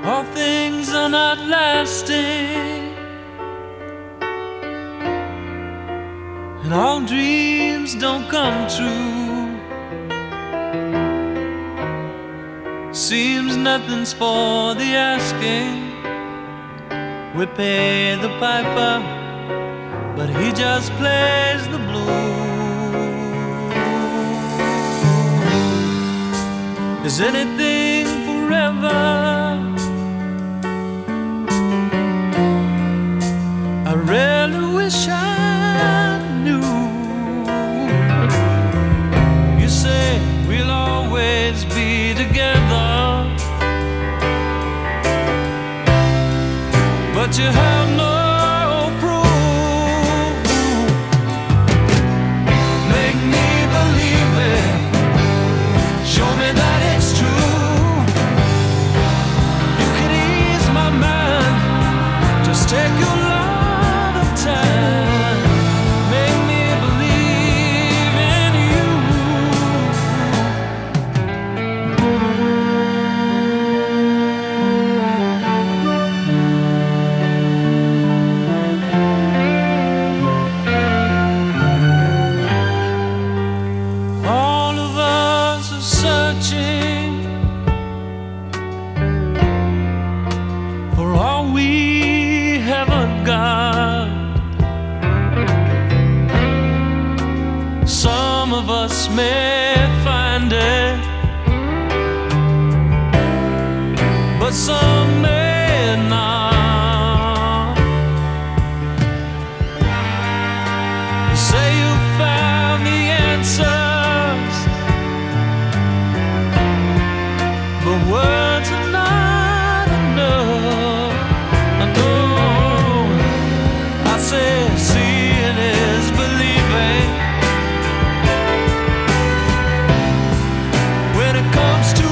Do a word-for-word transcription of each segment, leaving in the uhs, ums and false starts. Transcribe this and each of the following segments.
All things are not lasting, and all dreams don't come true. Seems nothing's for the asking. We pay the piper, but he just plays the blues. Is anything forever? I really wish I knew. You say we'll always be together, but you have no proof. Make me believe it. Show me that it's true. You can ease my mind. Just take your lot of time. Make me believe in you. All of us are searching for all we haven't got. Some of us may find it, but some may not. You say you found the answers, but words are not enough. I know. I say seeing is believing. When it comes to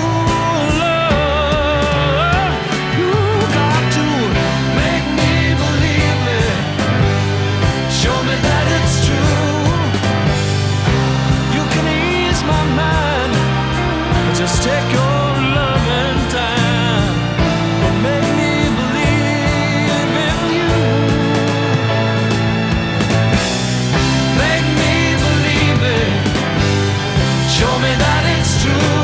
love, you got to make me believe it. Show me that it's true. You can ease my mind. Just take your loving time, but make me believe in you. Make me believe it. Show me that it's true.